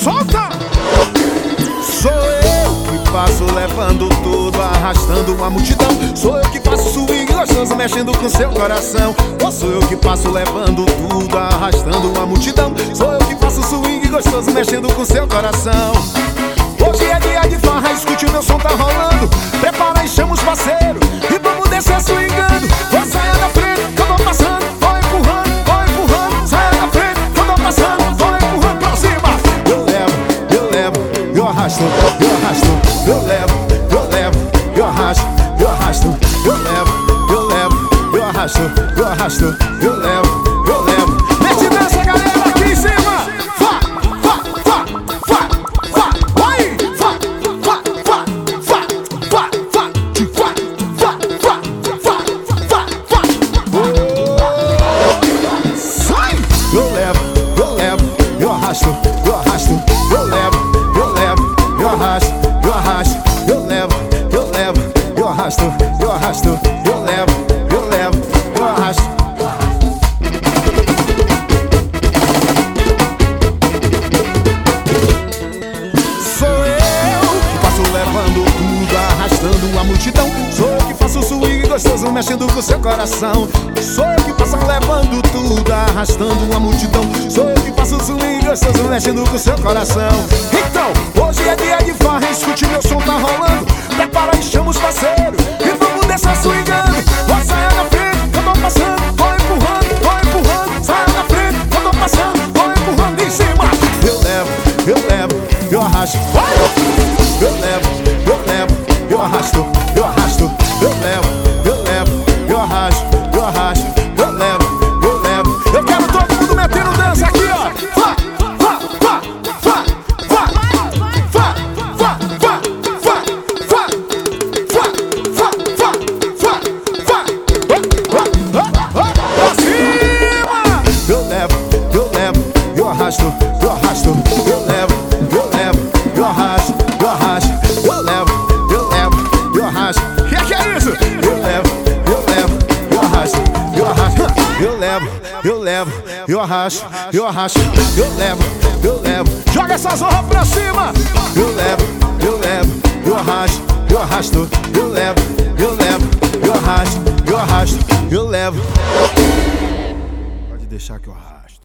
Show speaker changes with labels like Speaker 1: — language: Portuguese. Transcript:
Speaker 1: Solta! Sou eu que passo levando tudo, arrastando uma multidão. Sou eu que faço swing gostoso, mexendo com seu coração. Ou sou eu que passo levando tudo, arrastando uma multidão. Sou eu que faço swing gostoso, mexendo com seu coração. Hoje é dia de farra, escute o meu som tá rolando. Prepara e chama os parceiros e vamos descer swingando. Vou sair da frente, que eu vou passando. Vou empurrando, saia da frente, que eu vou passando. Vou empurrando pra cima. Eu arrasto, eu levo, eu arrasto, eu arrasto, eu levo. Mete dança, galera, aqui em cima. Sai! Eu levo, eu arrasto, eu levo, eu arrasto, eu levo, eu arrasto, eu levo, eu arrasto. Sou eu que passo levando tudo, arrastando uma multidão. Sou eu que faço swing gostoso, mexendo com seu coração. Sou eu que passo levando tudo, arrastando uma multidão. Sou eu que faço swing gostoso, mexendo com seu coração. Então, hoje é dia de farra, escute meu som tá rolando. Prepara e chama os parceiros e vamos descer swingando. Vai sair na frente, eu tô passando. Vou empurrando, saia na frente, eu tô passando. Vou empurrando em cima. Eu arrasto. Eu levo, eu arrasto. Eu levo, eu arrasto. Eu levo. Eu quero todo mundo metendo dança aqui, ó. Eu arrasto, eu levo, eu arrasto, eu arrasto. Que é isso? Eu levo, eu arrasto, eu arrasto, eu levo. Joga essa zorra pra cima. Eu levo, eu arrasto, eu levo, eu arrasto, eu levo. Pode deixar que eu arrasto.